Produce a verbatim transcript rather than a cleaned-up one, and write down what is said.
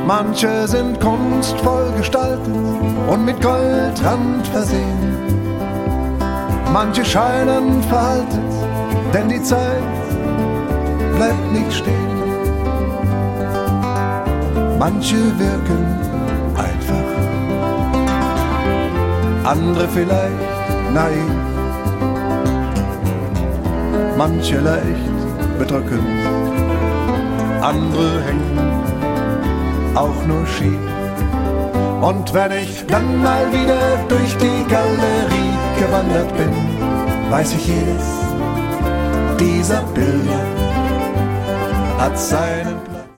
Manche sind kunstvoll gestaltet und mit Goldrand versehen. Manche scheinen veraltet, denn die Zeit bleibt nicht stehen. Manche wirken einfach, andere vielleicht naiv, manche leicht bedrückend, andere hängen auch nur schief. Und wenn ich dann mal wieder durch die Galerie gewandert bin, weiß ich, jedes dieser Bilder hat seinen